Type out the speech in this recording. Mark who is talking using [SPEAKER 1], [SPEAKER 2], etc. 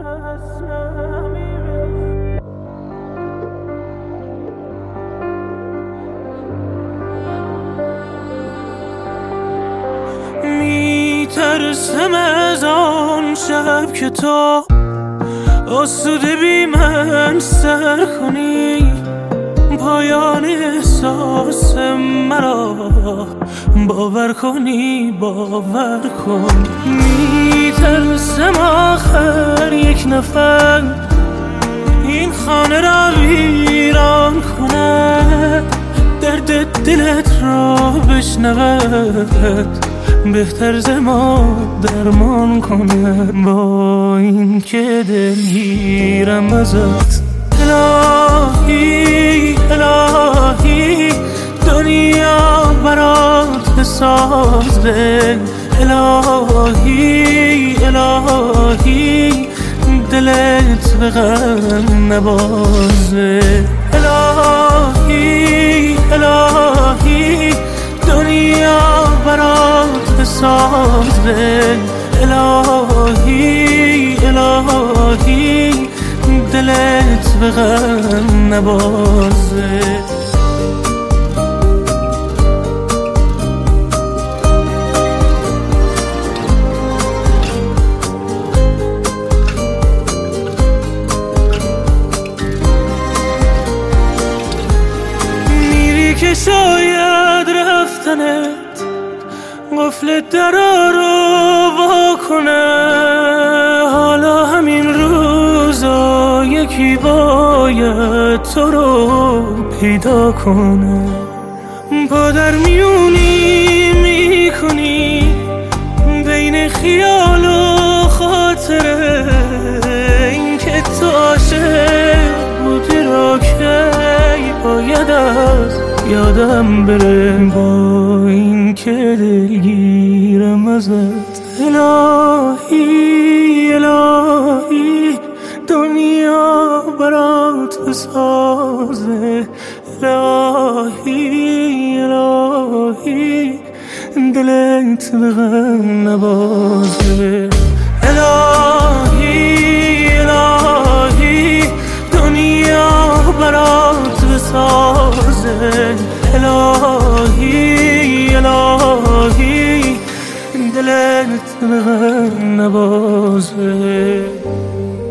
[SPEAKER 1] میترسم از آن شب که تو آسوده بی من سر کنی، پایان احساس مرا باور کنی، باور کن. میترسم آخر یک نفر این خانه را ویران کنه، درد دلت را بشنود، بهتر ز ما درمان کنه. با این که دلگیرم ازت الهی، الهی دنیا برات بسازه، الهی، الهی دلت به غم نبازه، الهی، الهی دنیا برات بسازه، الهی، الهی دلت به غم نبازه. میری که شاید رفتنت قفل درا رو وا کنه، حالا همین روزا یکی باید تو رو پیدا کنه. پا در میونی میکنی بین خیال و خاطره، این که تو عاشق بودی را که باید از یادم بره. با این که دلگیرم ازت الهی، الهی دنیا برات بسازه، الهی، الهی دلت به غم نبازه، الهی، الهی دنیا برات بسازه، الهی، الهی دلت به غم نبازه.